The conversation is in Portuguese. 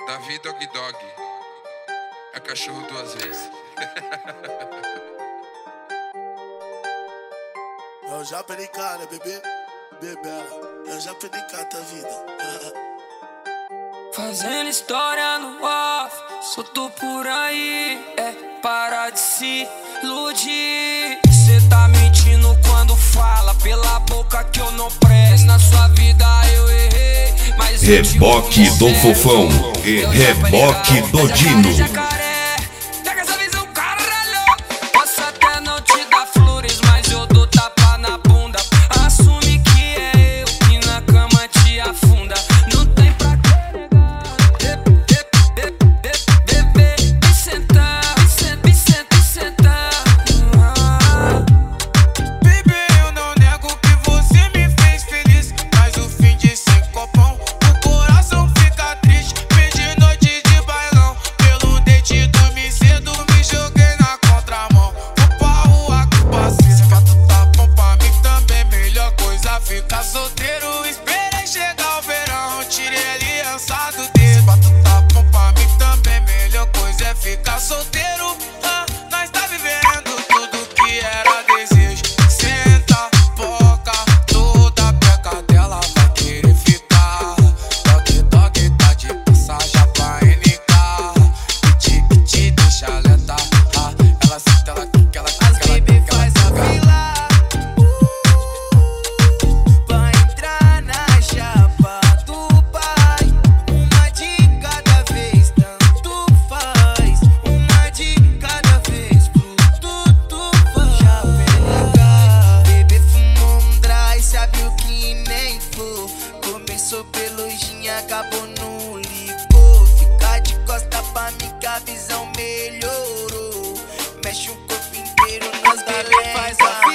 Davi Dog Dog. É cachorro duas vezes. Eu já perdi cara, bebê. Bebela. Eu já perdi cara da vida. Fazendo história no off, solto por aí. É parar de se iludir. Cê tá mentindo quando fala pela boca que eu não presto. Na sua vida eu errei, mas Reboque do Fofão e reboque do Dino. Pega essa visão, caralho. Posso até não te dar flores, mas eu dou tapa na bunda. Assume que é eu que na cama te afunda. Não tem pra que negar. Bebê, me sentar, me sentar. Baby, eu não nego que você me fez feliz, mas o fim de sem copão, o coração fica triste. Perdi noite de bailão, pelo date dormi cedo, me joguei na contramão. Vou pra rua que passei, se fato tá bom pra mim também, melhor coisa ficar solteiro. Esperei chegar o verão, tirei aliança do dedo. Se fato tá bom pra mim também, melhor coisa é ficar solteiro. Nós tá vivendo tudo que era desejo. Senta, boca, toda peca dela vai querer ficar. Dog Dog tá de passagem pra NK. Que te deixa alerta. Ela senta, ela quica, ela quica, ela quica, ela quica. Pra entrar na chapa do pai, uma de cada vez, tanto faz. Uma de cada vez, tudo faz. Já pega, bebê fumou um dry, sabe o que nem for. Começou pelo gin, acabou no licor. Fica de costa pra mim que a visão melhorou. Mexe o corpo inteiro, nós beleza.